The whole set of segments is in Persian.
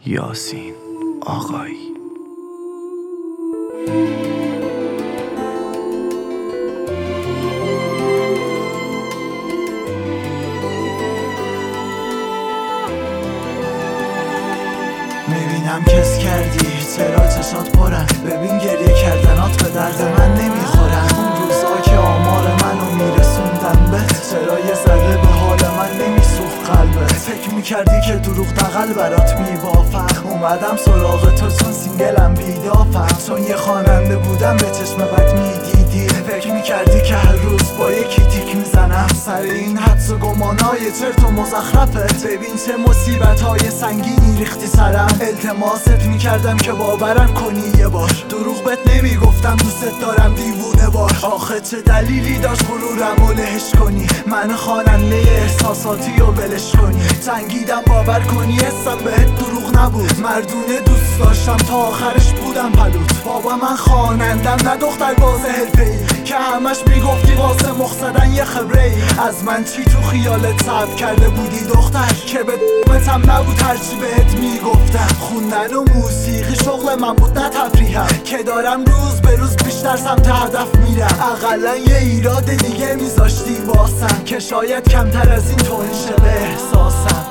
یاسین آقایی. میبینم کس کردی چرا چشات پرن، ببین گریه کردنات به درد من نمیخورن. اون روزا که آمار منو میرسوندم بهت، چرا یه ذره به حال من نمیسوخت قلبت؟ فکر میکردی که دروغ دغل برات میبافم، اومدم سراغ تو چون سینگلم بیدافم. چون یه خواننده بودم به چشم بد میدیدی، فکر میکردی که هر روز با یکی تیک میزنم سر این حدس و گمانای چرت و مزخرفت. ببین چه مصیبت‌های سنگینی ریختی سرم، التماست میکردم که باورم کنی یه بار. دروغ بهت نمیگفتم دوست دارم دیوونه باش. آخه چه دلیلی داشت غرورم و لهش کنی، من خواننده احساساتی و ولش کنی؟ جنگیدم باور کنی حسم بهت دروغ نبود، مردونه دوست داشتم تا آخرش بودم پلوت. بابا من خوانندم نه دختر باز حرفه‌ای که همش میگفتی واسه مخ زدن یه خبره‌ای. از من چی تو خیالت صبر کرده بودی دختر، که به دمتم نبود هرچی بهت میگفتم. خوندن و موسیقی شغل من بود نه تفریحم، که دارم روز به روز بیشتر سمت هدف میرم. اقلا یه ایراد دیگه میذاشتی واسم، که شاید کمتر از این تنشه به احساسم.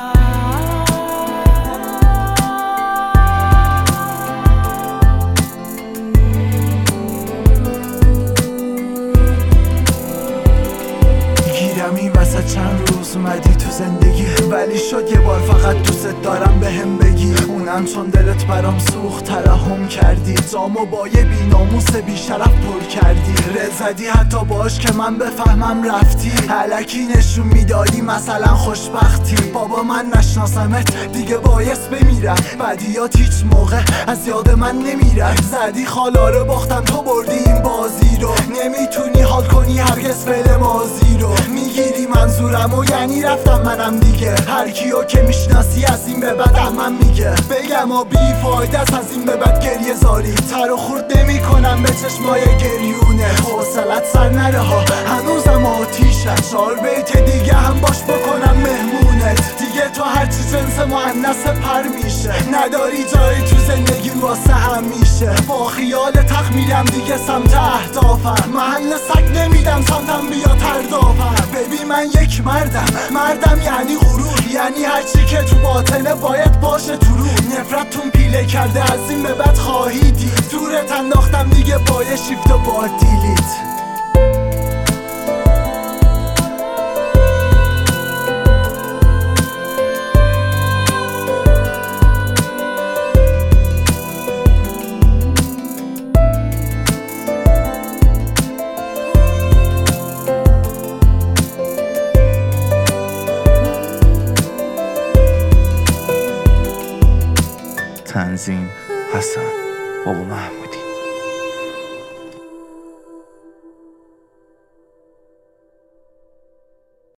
این وسط چند روز اومدی تو زندگی، ولی شد یه بار فقط دوست دارم بهم بگی. اونم چون دلت برام سوخت ترحم کردی، جامو با یه بیناموس بیشرف پر کردی. رزدی حتی باش که من بفهمم رفتی، الکی نشون میدادی مثلا خوشبختی. بابا من نشناسمت دیگه بایست بمیرم، بدیات هیچ موقع از یاد من نمیرن. زدی خالا رو باختم تو بردی این بازی رو، نمیتونی حال کنی هرگز فعل ماضی رو. میگیری منظورم و یعنی رفتم منم دیگه، هر کیو که میشناسی از این به بعد من میگه. بگم و بی فایده است از این به بعد گریه زاری، تر و خورد نمی کنم به چشمای گریونه. حوصلت سر نره ها هنوزم آتیشم، 4 بیت دیگه هم باش بکنم مهمونت. دیگه تو هرچی جنس مؤنث پر میشه، نداری جایی تو زندگی واسه همیشه. با خیال تخ میرم دیگه سمت اهدافم، محل سگ نمیدم سمتم بیا تردافم. ببین من یک مردم یعنی غرور، یعنی هرچی که تو باطنه باید باشه تو رو. نفرتتون پیله کرده از این به بعد خواهی دید، دورت انداختم دیگه با یه شیفت و با دیلیت. تنظیم حسن بابا محمود.